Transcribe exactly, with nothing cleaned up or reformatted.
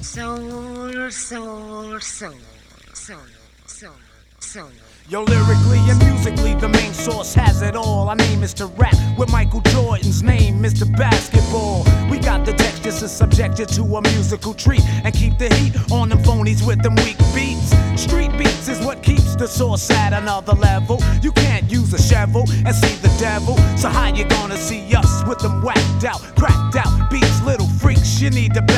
Soul, soul, soul, soul, soul, soul. Yo, lyrically and musically, the main source has it all. Our name is to rap with Michael Jordan's name, Mister Basketball. We got the text just to subject you to a musical treat and keep the heat on them phonies with them weak beats. Street beats is what keeps the source at another level. You can't use a shovel and see the devil. So how you gonna see us with them whacked out, cracked out beats, little freaks? You need to